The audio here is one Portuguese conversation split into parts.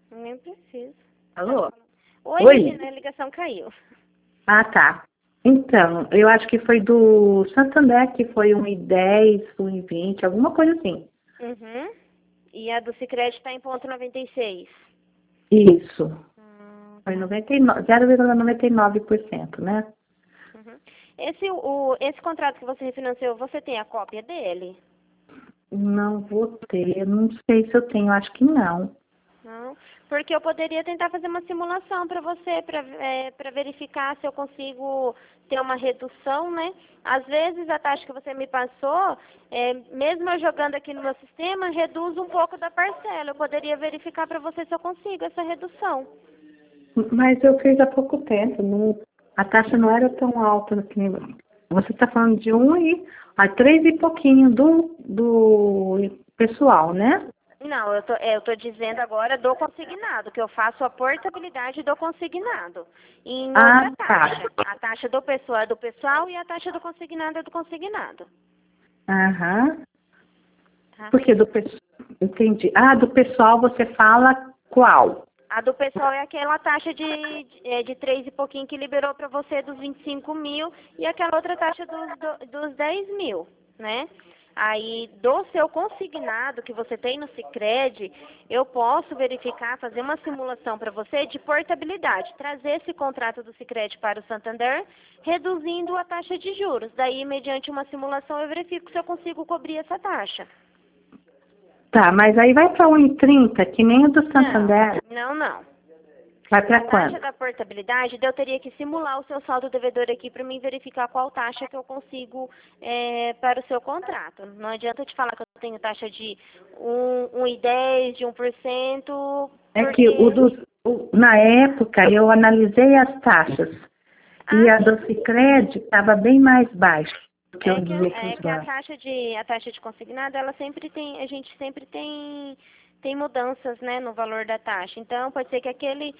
Nem preciso. Alô? Oi, Oi? Regina, a ligação caiu. Ah, tá. Então, eu acho que foi do Santander, que foi 1,10, 1,20, alguma coisa assim. Uhum. E a do Sicredi está em ponto 96. Isso. Foi Tá. 99, 0,99%, né? Uhum. Esse contrato que você refinanciou, você tem a cópia dele? Não vou ter, não sei se eu tenho, acho que não. Não, porque eu poderia tentar fazer uma simulação para você, para verificar se eu consigo ter uma redução, né? Às vezes a taxa que você me passou, mesmo eu jogando aqui no meu sistema, reduz um pouco da parcela. Eu poderia verificar para você se eu consigo essa redução. Mas eu fiz há pouco tempo, a taxa não era tão alta que nem você está falando de a 3 e pouquinho do pessoal, né? Não, eu tô dizendo agora do consignado, que eu faço a portabilidade do consignado. E em outra Ah, tá. taxa. A taxa do pessoal é do pessoal e a taxa do consignado é do consignado. Aham. Tá? Porque entendi. Ah, do pessoal você fala qual? A do pessoal é aquela taxa de 3 e pouquinho que liberou para você dos 25 mil e aquela outra taxa dos 10 mil, né? Aí, do seu consignado que você tem no Sicredi, eu posso verificar, fazer uma simulação para você de portabilidade, trazer esse contrato do Sicredi para o Santander, reduzindo a taxa de juros. Daí, mediante uma simulação, eu verifico se eu consigo cobrir essa taxa. Tá, mas aí vai para 1,30, que nem o do Não, Santander. não. Vai para A taxa quanto? da portabilidade, eu teria que simular o seu saldo devedor aqui para mim verificar qual taxa que eu consigo para o seu contrato. Não adianta eu te falar que eu tenho taxa de 1,10, de 1%, É que porque... na época eu analisei as taxas e Ah, a do sim. Sicredi estava bem mais baixa do que É os que, outros é que bancos. a taxa de consignado, ela sempre tem, a gente sempre tem mudanças, né, no valor da taxa. Então, pode ser que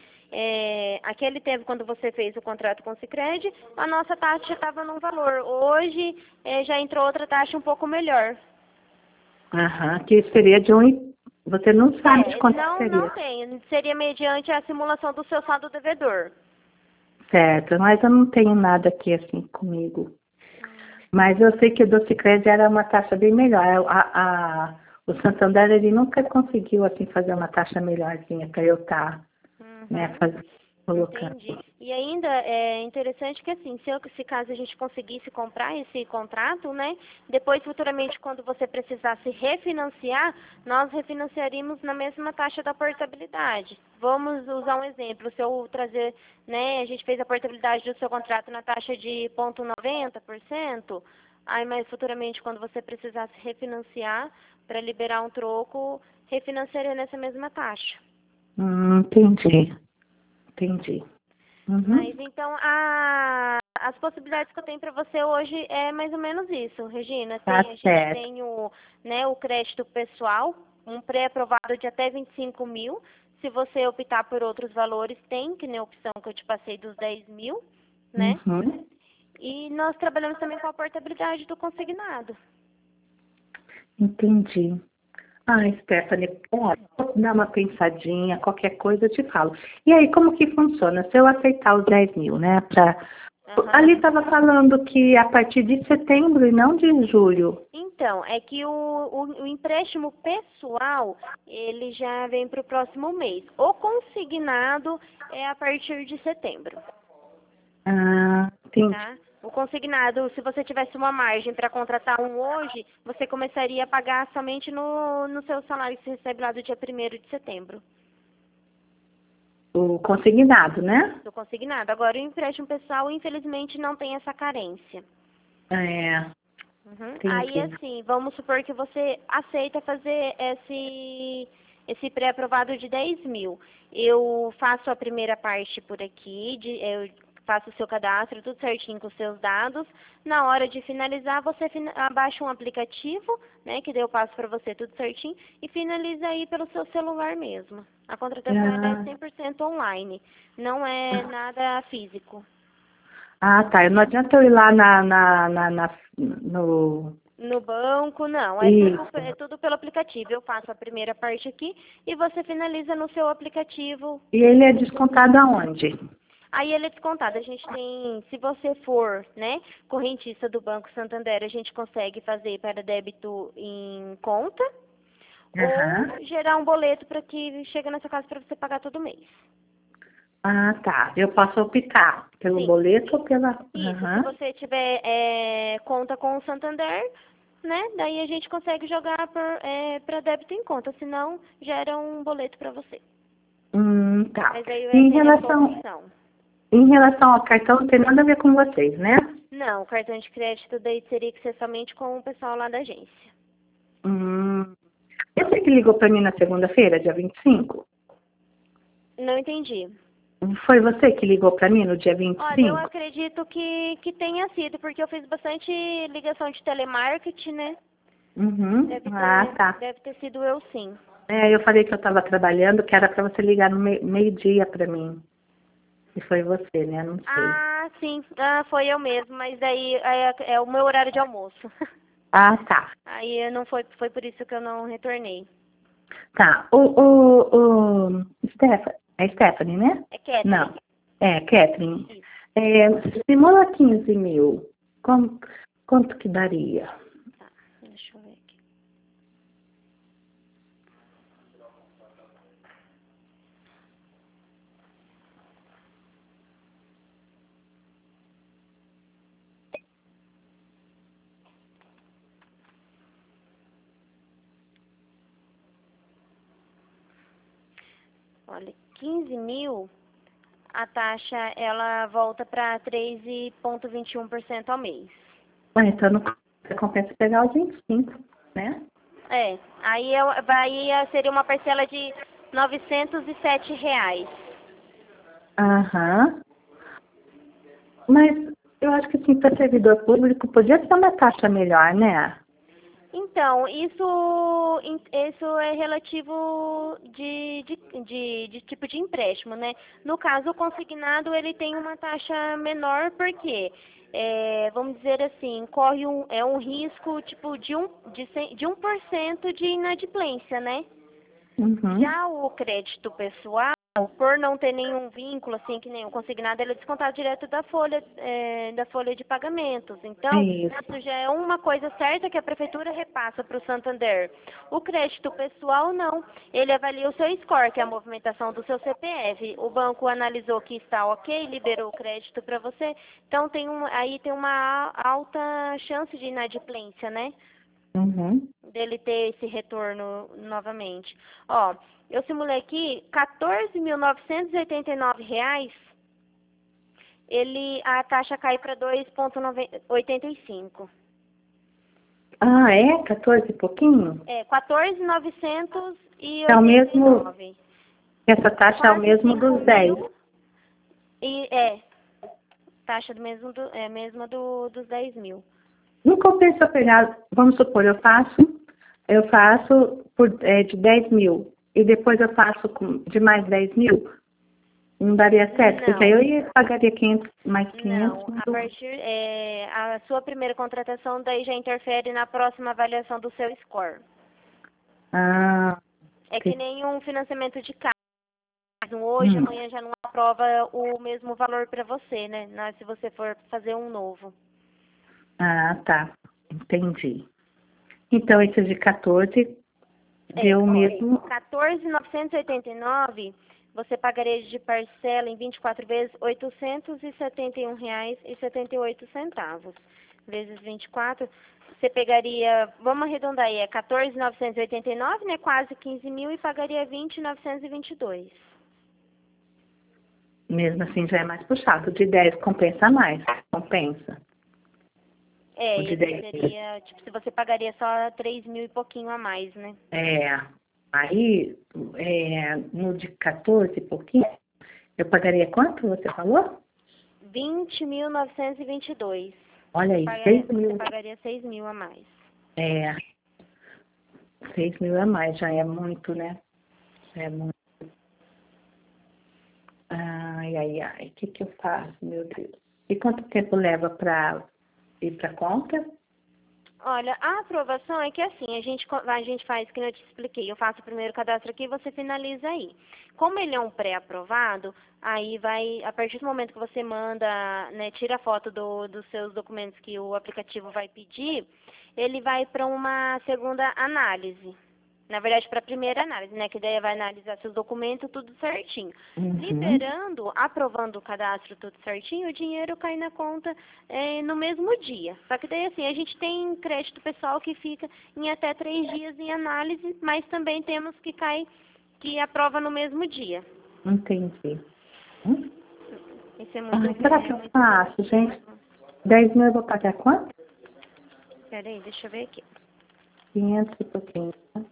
aquele tempo, quando você fez o contrato com o Sicredi, a nossa taxa estava num valor. Hoje, já entrou outra taxa um pouco melhor. Aham, que seria de você não sabe de quanto Não seria. tem. Seria mediante a simulação do seu saldo devedor. Certo, mas eu não tenho nada aqui assim comigo. Mas eu sei que o do Sicredi era uma taxa bem melhor. O Santander ele nunca conseguiu assim fazer uma taxa melhorzinha para eu estar, né, Uhum. colocando. Entendi. E ainda é interessante que assim, se caso a gente conseguisse comprar esse contrato, né, depois futuramente quando você precisasse refinanciar, nós refinanciaríamos na mesma taxa da portabilidade. Vamos usar um exemplo, se eu trazer, né, a gente fez a portabilidade do seu contrato na taxa de 0,90%, aí mas futuramente quando você precisasse refinanciar para liberar um troco, refinanciaria nessa mesma taxa. Entendi, entendi. Uhum. Mas então as possibilidades que eu tenho para você hoje é mais ou menos isso, Regina. Tá A gente certo. tem o crédito pessoal, um pré-aprovado de até 25 mil. Se você optar por outros valores, tem, que nem a opção que eu te passei dos 10 mil, né? Uhum. E nós trabalhamos também com a portabilidade do consignado. Entendi. Ah, Stephanie, olha, vou dar uma pensadinha, qualquer coisa eu te falo. E aí, como que funciona? Se eu aceitar os 10 mil, né? Ali Aham. estava falando que a partir de setembro e não de julho. Então, é que o empréstimo pessoal, ele já vem para o próximo mês. O consignado é a partir de setembro, Ah, entendi. tá? O consignado, se você tivesse uma margem para contratar um hoje, você começaria a pagar somente no seu salário que você recebe lá do dia 1º de setembro, O consignado, né? do consignado. Agora, o empréstimo pessoal, infelizmente, não tem essa carência. É, Uhum. Aí, entendi. assim, vamos supor que você aceita fazer esse pré-aprovado de 10 mil. Eu faço a primeira parte por aqui, eu faço o seu cadastro, tudo certinho com os seus dados. Na hora de finalizar, você abaixa um aplicativo, né, que daí eu passo para você tudo certinho, e finaliza aí pelo seu celular mesmo. A contratação ela é Ah, 100% online, não é nada físico. tá. Não adianta eu ir lá no No banco, não. Isso. É tudo pelo aplicativo. Eu faço a primeira parte aqui e você finaliza no seu aplicativo. E ele é descontado aonde? Aí ele é descontado. A gente tem, se você for, né, correntista do Banco Santander, a gente consegue fazer para débito em conta Aham. ou gerar um boleto para que chegue na sua casa para você pagar todo mês. Ah, tá. Eu posso optar pelo Sim. boleto ou pela... Isso, se Aham. você tiver conta com o Santander, né? Daí a gente consegue jogar para débito em conta, senão gera um boleto para você. Tá. Mas aí E seria a sua opção. em relação ao cartão, não tem nada a ver com vocês, né? Não, o cartão de crédito daí teria que ser somente com o pessoal lá da agência. Hum. Você que ligou para mim na segunda-feira, dia 25? Não entendi. Foi você que ligou para mim no dia Olha, eu 25? acredito que tenha sido, porque eu fiz bastante ligação de telemarketing, né? Uhum. Ah, tá. Deve ter sido eu sim. É, eu falei que eu estava trabalhando, que era para você ligar no meio-dia para mim. E foi você, né? Não sei. Ah, sim. Ah, foi eu mesmo, mas daí é o meu horário de almoço. Ah, tá. Aí não foi por isso que eu não retornei. Tá. É Stephanie, né? É Catherine. Não. É, Catherine. Isso. É, simula 15 mil. Quanto que daria? Tá, deixa eu ver aqui. Olha, 15 mil, a taxa ela volta para 13,21% ao mês. Ah, então não compensa pegar os 25, né? Seria uma parcela de R$ 907. Aham. Mas eu acho que assim, para servidor público podia ser uma taxa melhor, né? Então, isso é relativo de tipo de empréstimo, né? No caso, o consignado, ele tem uma taxa menor, porque, vamos dizer assim, corre um risco, tipo, de 1% de inadimplência, né? Uhum. Já o crédito pessoal, por não ter nenhum vínculo, assim, que nem o consignado, ele é descontado direto da folha de pagamentos. Então, Isso. isso já é uma coisa certa que a prefeitura repassa para o Santander. O crédito pessoal, não. Ele avalia o seu score, que é a movimentação do seu CPF. O banco analisou que está ok, liberou o crédito para você. Então, aí tem uma alta chance de inadimplência, né? Uhum. Dele ter esse retorno novamente. Ó, eu simulei aqui R$ 14.989, a taxa cai para 2,85. Ah, é? 14 e pouquinho? É, 14.989. É o mesmo, essa taxa é o Quase mesmo 5 dos 10. mil e taxa mesma dos 10 mil. Não compensa pegar, vamos supor, eu faço de 10 mil e depois eu faço de mais 10 mil, não daria certo, porque aí Não. pagaria 500, mais 500. Não, a sua primeira contratação daí já interfere na próxima avaliação do seu score. Ah, É que nem um financiamento de carro. Hoje, hum. amanhã já não aprova o mesmo valor para você, né? Se você for fazer um novo. Ah, tá, entendi. Então, esse de 14 deu o mesmo. 14.989, você pagaria de parcela em 24 vezes R$ 871,78. Vezes 24, você pegaria, vamos arredondar aí, é 14.989, né? Quase 15 mil e pagaria 20.922. Mesmo assim já é mais puxado. O de 10 compensa mais. Compensa. O de Esse 10. seria, tipo, se você pagaria só 3 mil e pouquinho a mais, né? Aí, no de 14 e pouquinho, eu pagaria quanto, você falou? 20.922. Olha aí, Você pagaria 6 mil a mais. É, 6 mil a mais, já é muito, né? É muito. Ai, ai, ai, o que eu faço, meu Deus? E quanto tempo leva para ir para conta? Olha, a aprovação é que assim, a gente faz, que eu te expliquei, eu faço o primeiro cadastro aqui e você finaliza aí. Como ele é um pré-aprovado, aí vai, a partir do momento que você manda, né, tira a foto dos seus documentos que o aplicativo vai pedir, ele vai para uma segunda análise. Na verdade, para a primeira análise, né? Que daí vai analisar seus documentos, tudo certinho. Uhum. Liberando, aprovando o cadastro, tudo certinho, o dinheiro cai na conta no mesmo dia. Só que daí, assim, a gente tem crédito pessoal que fica em até 3 dias em análise, mas também temos que aprova no mesmo dia. Entendi. Hum? Isso é muito, Ai, será que eu muito faço, gente? positivo. 10 mil eu vou pagar quanto? Peraí, deixa eu ver aqui. 500 e pouquinho.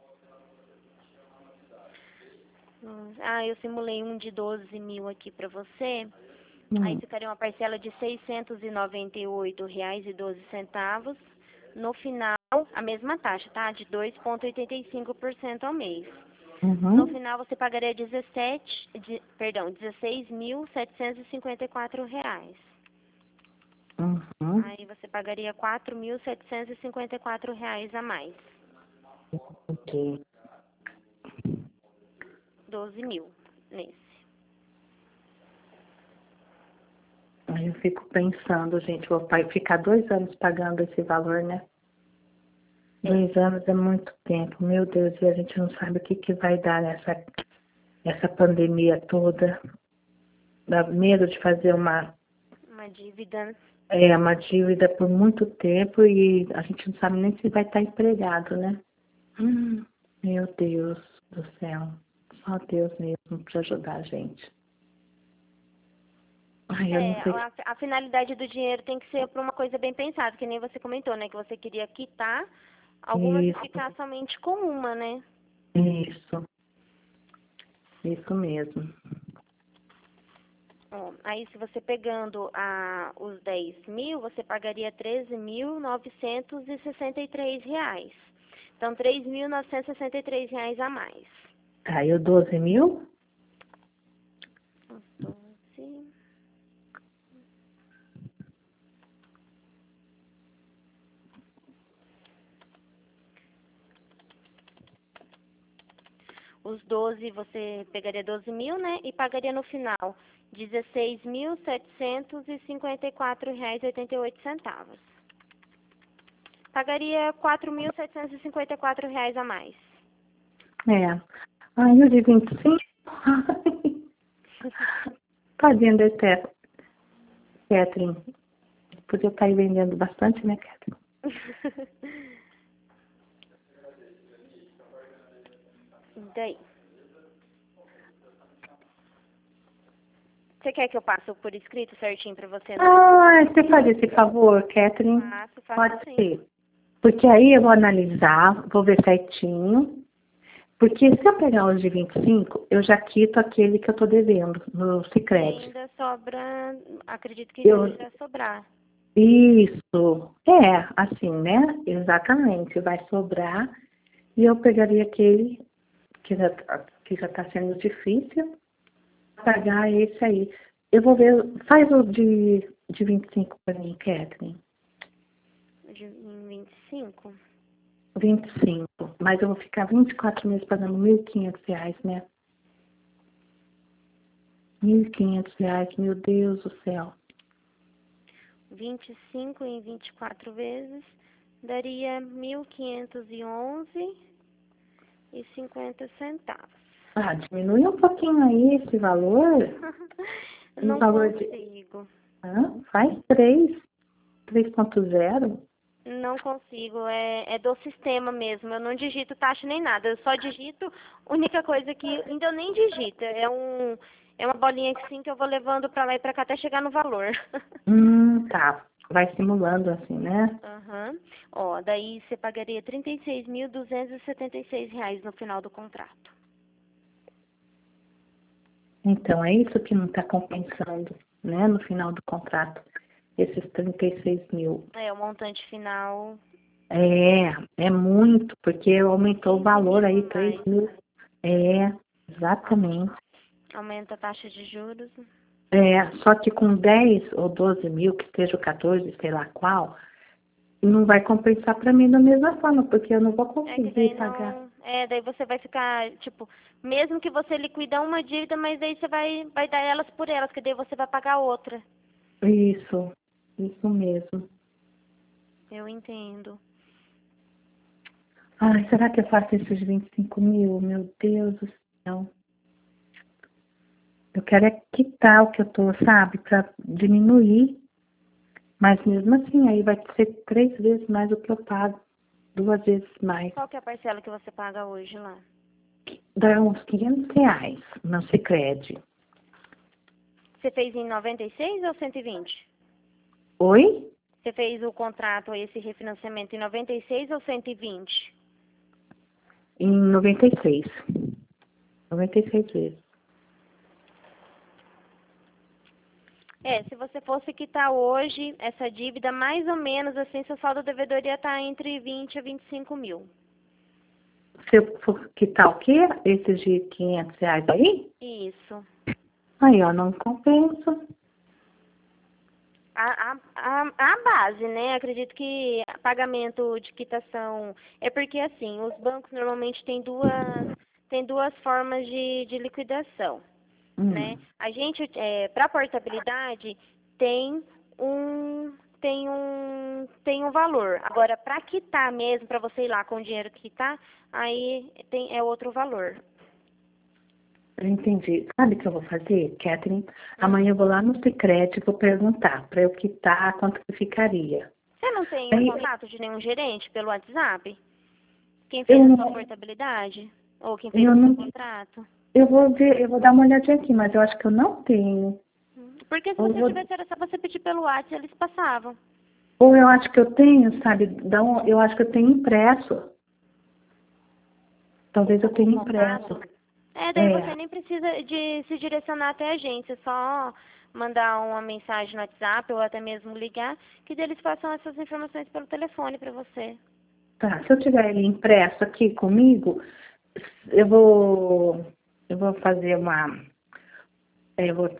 Eu simulei um de 12 mil aqui para você. Aí Hum. ficaria uma parcela de R$ 698,12. No final, a mesma taxa, tá? De 2,85% ao mês. No Uhum. final, você pagaria R$ 16.754. Uhum. Aí você pagaria R$ 4.754 a mais. Ok. 12 mil nesse. Aí eu fico pensando, gente, vou ficar 2 anos pagando esse valor, né? É. 2 anos é muito tempo, meu Deus, e a gente não sabe o que que vai dar essa pandemia toda. Dá medo de fazer Uma dívida. uma dívida por muito tempo e a gente não sabe nem se vai estar empregado, né? Meu Deus do céu. Só Deus mesmo para ajudar a gente. Ai, eu não sei. A finalidade do dinheiro tem que ser para uma coisa bem pensada, que nem você comentou, né? Que você queria quitar algumas e Isso, ficar somente com uma, né? isso, isso mesmo. Ó, aí, se você pegando os 10 mil, você pagaria R$ 13.963. Então, R$ 3.963 a mais. Caiu 12 mil? 12. Os 12, você pegaria 12 mil, né? E pagaria no final R$ 16.754,88. Pagaria R$ 4.754 a mais. É. Ai, o de 25? Tadinha da Catherine. Podia estar aí vendendo bastante, né, Catherine? E daí? Você quer que eu passe por escrito certinho para você? Ah, você faz esse favor, Catherine? Faço Pode sim. ser. Porque aí eu vou analisar, vou ver certinho. Porque se eu pegar os de 25, eu já quito aquele que eu tô devendo no E Sicredi. ainda sobra, acredito que Eu, deve sobrar. isso, assim, né? Exatamente, vai sobrar. E eu pegaria aquele que já está sendo difícil, pagar esse aí. Eu vou ver, faz o de 25 para mim, Catherine. Em 25? 25. Mas eu vou ficar 24 meses pagando R$ 1.500, né? R$ 1.500, meu Deus do céu. 25 em 24 vezes daria 1.511,50. Ah, diminui um pouquinho aí esse valor. Um Não valor de. consigo. Faz 3.0. Não consigo. É do sistema mesmo. Eu não digito taxa nem nada. Eu só digito. Única coisa que ainda eu nem digito. É uma bolinha que sim que eu vou levando pra lá e pra cá até chegar no valor. Tá. Vai simulando assim, né? Aham. Ó, daí você pagaria R$ 36.276 no final do contrato. Então, é isso que não está compensando, né? No final do contrato. Esses 36 mil. O montante final, É muito, porque aumentou o 15 valor mil aí, a 3 mais. mil. Exatamente. Aumenta a taxa de juros. Só que com 10 ou 12 mil, que seja o 14, sei lá qual, não vai compensar para mim da mesma forma, porque eu não vou É que daí conseguir pagar. não. É, daí você vai ficar, tipo, mesmo que você liquidar uma dívida, mas daí você vai dar elas por elas, que daí você vai pagar outra. Isso mesmo. Eu entendo. Ai, será que eu faço esses 25 mil? Meu Deus do céu. Eu quero é quitar o que eu tô, sabe, para diminuir. Mas mesmo assim, aí vai ser 3 vezes mais do que eu pago. 2 vezes mais. Qual que é a parcela que você paga hoje lá? Dá uns R$ 500 no Sicredi. Você fez em 96 ou 120? Oi? Você fez o contrato, esse refinanciamento em 96 ou 120? Em 96. 96 vezes. É, se você fosse quitar hoje essa dívida, mais ou menos assim, seu saldo devedoria estar entre 20 a 25 mil. Se eu for quitar o quê? Esses de R$ 500 aí? Isso. Aí, ó, não compensa. A base, né? Acredito que pagamento de quitação é porque assim, os bancos normalmente têm duas formas de liquidação, né? A gente, para portabilidade, tem tem um valor. Agora, para quitar mesmo, para você ir lá com o dinheiro quitar, aí é outro valor. Eu entendi. Sabe o que eu vou fazer, Catherine? Amanhã eu vou lá no Sicredi e vou perguntar para eu quitar quanto que ficaria. Você não tem o Aí, contato de nenhum gerente pelo WhatsApp? Quem eu fez a sua não, portabilidade? Ou quem fez eu o seu não, contrato? eu vou ver, eu vou dar uma olhadinha aqui, mas eu acho que eu não tenho. Porque se Ou, você vou, tivesse, era só você pedir pelo WhatsApp, eles passavam. ou eu acho que eu tenho, sabe? Eu acho que eu tenho impresso. Talvez eu O tenha contato. impresso. Daí você É, nem precisa de se direcionar até a gente, é só mandar uma mensagem no WhatsApp ou até mesmo ligar, que daí eles passam essas informações pelo telefone para você. tá. Se eu tiver ele impresso aqui comigo, eu vou, eu vou fazer uma, eu vou,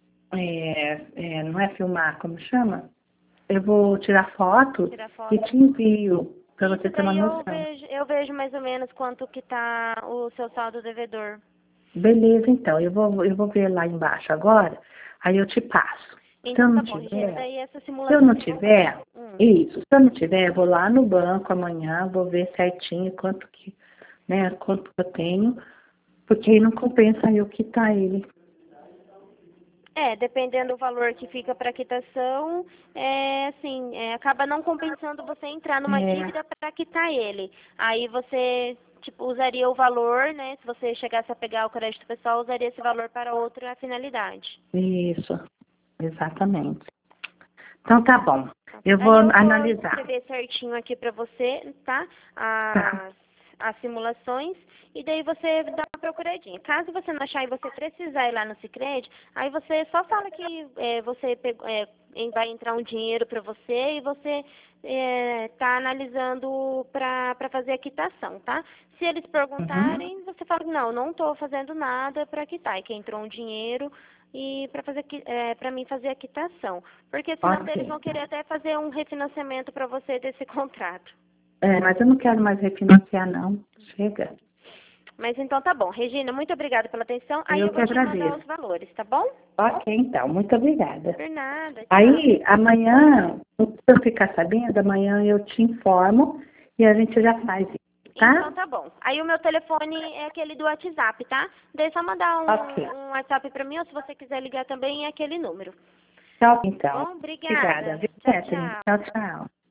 não é filmar, como chama? Eu vou tirar foto Tirar e foto. te envio para Isso você ter uma daí noção. eu vejo mais ou menos quanto que tá o seu saldo devedor. Beleza, então. Eu vou ver lá embaixo agora, aí eu te passo. Se eu Então não tá bom, Regina, tiver, daí essa se eu simulação não que você. tiver, isso. Se eu não tiver, eu vou lá no banco amanhã, vou ver certinho quanto que, né, quanto que eu tenho, porque aí não compensa eu quitar ele. Dependendo do valor que fica para quitação, assim, acaba não compensando você entrar numa É, dívida para quitar ele. Aí você, tipo, usaria o valor, né? Se você chegasse a pegar o crédito pessoal, usaria esse valor para outra finalidade. isso, exatamente. Então tá bom. Eu vou Aí eu vou analisar. escrever certinho aqui para você, tá? Tá. As simulações e daí você dá uma procuradinha. Caso você não achar e você precisar ir lá no Sicredi, aí você só fala que você pegou, vai entrar um dinheiro para você e você está analisando para fazer a quitação, tá? Se eles Uhum. perguntarem, você fala que não estou fazendo nada para quitar, e que entrou um dinheiro e para mim fazer a quitação. Porque senão eles Ok. vão querer até fazer um refinanciamento para você desse contrato. Mas eu não quero mais refinanciar, não. Chega. Mas então tá bom. Regina, muito obrigada pela atenção. Aí Eu eu que vou te mandar agradeço. os valores, tá bom? Ok, então. Muito obrigada. Por nada, tchau. Aí, amanhã, se eu ficar sabendo, amanhã eu te informo e a gente já faz isso, Então tá? tá bom. Aí o meu telefone é aquele do WhatsApp, tá? Daí é só mandar Ok. um WhatsApp pra mim ou se você quiser ligar também é aquele número. Tchau, Tá então. bom? Obrigada, Obrigada. viu, Tchau, Catherine? tchau. Tchau, tchau.